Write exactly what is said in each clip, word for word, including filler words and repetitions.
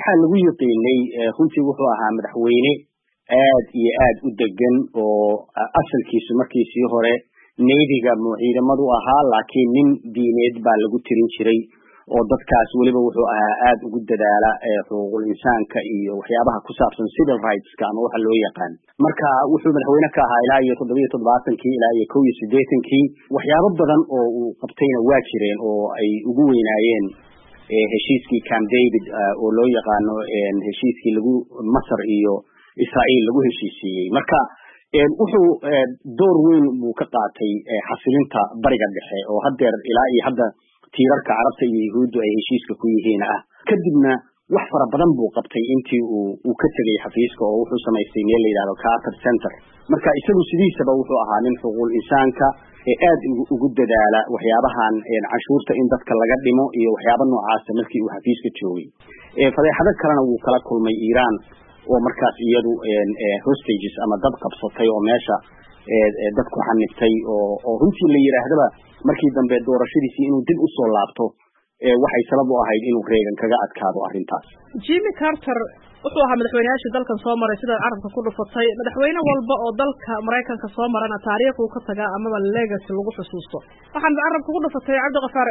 waxaa lagu yaqiinay runtii wuxuu ahaa madaxweyne aad iyo aad u degan oo asalkiisu markiisii hore neydiga ciidamadu ahaa laakiin nin diineed baa lagu tirin jiray oo dadkaas waliba wuxuu ahaa aad ugu dadaala xuquuqul insaanka iyo waxyaabaha ku saabsan civil rightska ama waxa loo yaqaan marka wuxuu madaxweyne ka ahaa ilaa iyo toddobiyo toddobaatankii ilaa iyo kow iyo siddeetankii waxyaabo badan oo uu qabtayna waa jireen oo ay ugu weynaayeen heshiiskii Camp David oo loo yaqaano heshiiskii lagu Masar iyo Israa'iil lagu heshiisiyey marka wuxuu door weyn buu ka qaatay xasilinta bariga dhexe oo haddeer ilaa iyo hadda tiirarka carabta iyo yahuuddu ay heshiiska ku yihiin ah kadibna wax fara badan buu qabtay intii uu uu ka tagay xafiiska oo wuxuu samaystay meel la yiraahdo Carter Center marka isagu sidiisaba wuxuu ahaa nin xuquuqul insaanka ee aad ugu dadaala waxyaabahan cashuurta in dadka laga dhimo iyo waxyaabo noocaas markii uu xafiiska joogay ee fadeexado kalena wuu kala kulmay Iran oo markaas iyadu hostages ama dad qabsatay oo meesha dad ku xaniftay oo oo runtii la yiraahdaba markii dambe doorashadiisii inuu dib u soo laabto waxay sabab u ahayd inuu Reagan kaga adkaado arrintaas Jimmy Carter wuxuu ahaa madaxweynayaashii dalkan soo maray sida carabka ku dhufatay madaxweyne walba oo dalka Mareykanka soo marana taariikh uu ka tagaa amaba legacy lagu xusuusto waxaan carabka ku dhufatay Cabdi Qafaar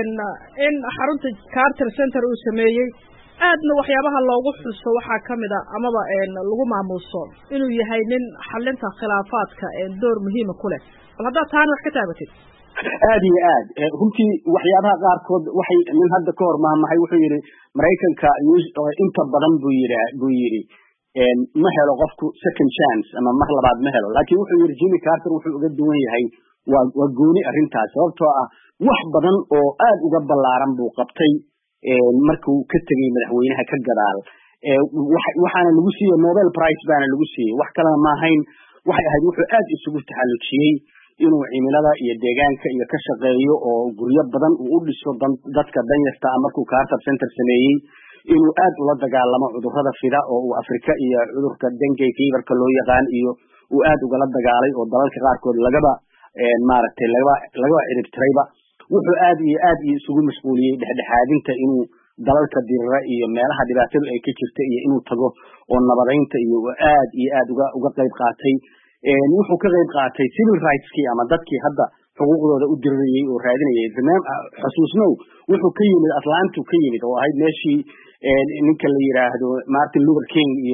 in xarunta Carter Center uu sameeyay aadna waxyaabaha loogu xuso waxa kamid ah amaba lagu maamuuso inuu yahay nin xalinta khilaafaadka ee door muhiim ah ku leh bal hadda taan wax ka taabatid aad iyo aad runtii waxyaabaha qaarkood waxay min hadda ka hor maamahay wuxuu yiri Mareykanka inta badan buu yiri buu yiri ma helo qofku second chance ama mar labaad ma helo laakiin wuxuu yiri Jimmy Carter wuxuu uga duwan yahay waa waa gooni arrintaas sababtoo ah wax badan oo aad uga ballaaran buu qabtay markuu ka tagay madaxweynaha ka gadaal waxaana lagu siiyay Nobel Prize baana lagu siiyay wax kale ma ahayn waxay ahayd wuxuu aad isugu taxallujiyay inuu cimilada iyo deegaanka iyo ka shaqeeyo oo guryo badan uu u dhiso dadka danyarta ah markuu Carter Center sameeyay inuu aad ula dagaalamo cudurrada fida oo uu Afrika iyo cudurka dengue feverka loo yaqaan iyo uu aad uga la dagaalay oo dalalka qaarkood lagaba maaragtay lagaba lagaba ciribtirayba wuxuu aad iyo aad isugu mashquuliyay dhexdhexaadinta inuu dalalka dirra iyo meelaha dhibaatadu ay ka jirto iyo inuu tago oo nabadeynta iyo aad iyo aad uga uga qayb qaatay wuxuu ka qayb qaatay civil rightskii ama dadkii hadda xuquuqdooda u diriyay oo raadinayay barnaamij xusuusnow wuxuu ka yimid Atlanta ka yimid oo ahayd meeshii ninka la yiraahdo Martin Luther King iyo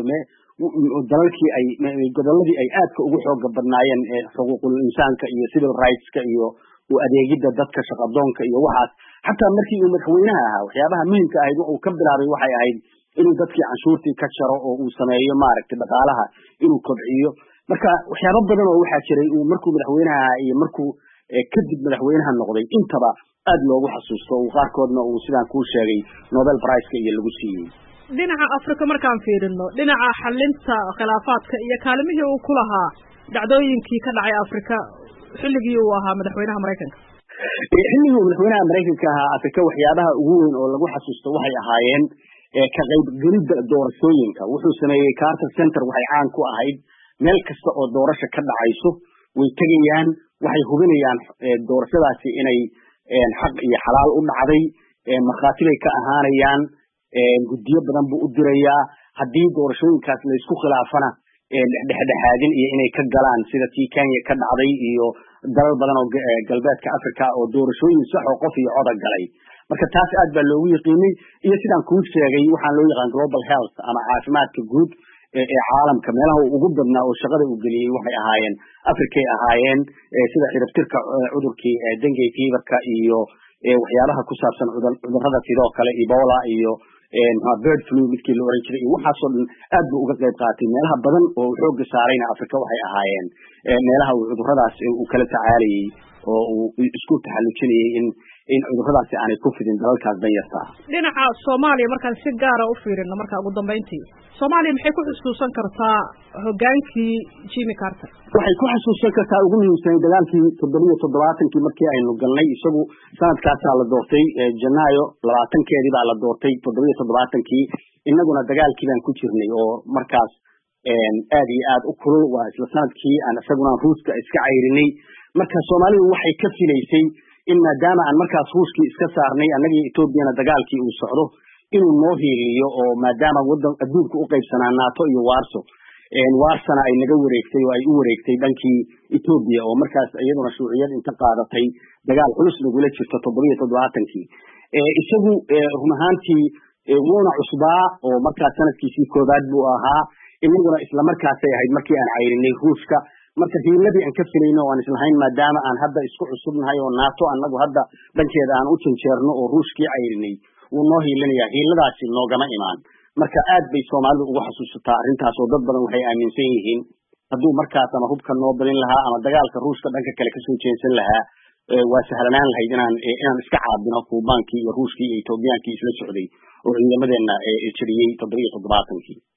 dalalkii ay goboladii ay aadka ugu xoog badnaayeen xuquuqul insaanka iyo civil rightska iyo oo adeegida dadka shaqadoonka iyo waxaas xataa markii uu madaxweynaha ahaa waxyaabaha muhiimka ah uu ka bilaabay waxay ahayd inuu dadkii canshuurtii ka jaro oo uu sameeyo maaragtay dhaqaalaha inuu kobciyo marka waxyaabo badan oo waxa jiray uu markuu madaxweynaha ahaa iyo markuu kadib madaxweynaha noqday intaba aad loogu xasuusto oo qaarkoodna uu sidaan ku sheegay Nobel Prize iyo lagu siiyay dhinaca Afrika markaan fiirino dhinaca xalinta khilaafaadka iyo kaalmihii uu ku lahaa dhacdooyinkii ka dhacay Afrika xilligii uu ahaa madaxweynaha Mareykanka xilligii madaxweynaha Mareykanka ahaa Afrika waxyaabaha ugu weyn oo lagu xasuusto waxay ahaayeen ka qayb galida doorashooyinka wuxuu sameeyay Carter Center waxay caan ku ahayd meel kasta oo doorasho ka dhacayso way tagayaan waxay hubinayaan doorashadaasi inay xaq iyo xalaal u dhacday markhaati bay ka ahaanayaan guddiyo badan buu u dirayaa haddii doorashooyinkaas la isku khilaafana dhexdhexaadin iyo inay ka galaan sida tii Kenya ka dhacday iyo dalal badan oo galbeedka Afrika oo doorashooyin sax oo qof iyo cod galay marka taas aad baa loogu yaqiinay iyo sidaan ku sheegay waxaan loo yaqaan global health ama caafimaadka guud ee caalamka meelaha ugu badnaa oo shaqada uu geliyay waxay ahaayeen Afrika ay ahaayeen sida ciribtirka cudurkii dengue feverka iyo waxyaabaha ku saabsan cudurrada sidoo kale Ebola iyo bird flu midkii la oran jiray waxa soo dhan aad buu uga qayb qaatay meelaha badan oo xoog saarayna Afrika waxay ahaayeen meelaha cudurradaas uu kala tacaalayay oo uu isku taxallujinayay in in cudurradaas aanay ku fidin dalalkaas danyarta dhinaca Soomaaliya markaan si gaar ah u fiirino marka ugu dambeyntii Soomaaliya maxay ku xusuusan kartaa hogaankii Jimmy Carter waxay ku xusuusan kartaa ugu muhiimsan dagaalkii toddobiyo toddobaatankii markii aynu galnay isagu sanadkaas la doortay Janaayo labaatankeedii baa la doortay toddobiyo toddobaatankii inaguna dagaalkii baan ku jirnay oo markaas aad iyo aad u kulul waa isla sanadkii aan isaguna Ruuska iska cayrinay marka Soomaaliya waxay ka filaysay in maadaama aan markaas Ruuskii iska saarnay anagii Etoobiyana dagaalkii uu socdo inuu noo hiiliyo oo maadaama wadan adduunka u qaybsanaa NATO iyo Warsaw Warsana ay naga wareegtay oo ay u wareegtay dhankii Ethiopia oo markaas iyaduna shuuciyad inta qaadatay dagaal culus lagula jirto toddoba iyo toddobaatankii ee isagu run ahaantii wuuna cusbaa oo markaas sanadkiisii koobaad buu ahaa inaguna isla markaas ay ahayd markii aan cayrinay Ruushka marka hiiladii aan ka filayno oo aan islahayn maadaama aan hadda isku cusubnahay oo NATO anagu hadda dhankeeda aan u janjeerno oo Ruushkii cayrinay uu noo hiilinaya hiiladaasi noogama imaan marka aad bay Soomaalidu ugu xasuusataa arrintaas oo dad badan waxay aaminsan yihiin hadduu markaas ama hubka noo badin lahaa ama dagaalka Ruushka dhanka kale ka soo jeesan lahaa waa sahlanaan lahayd inaan inaan iska caabino Kuubaankii iyo Ruushkii iyo Etoobiyaankii isla socday oo ciidamadeena ee jiriyay toddoba iyo toddobaatankii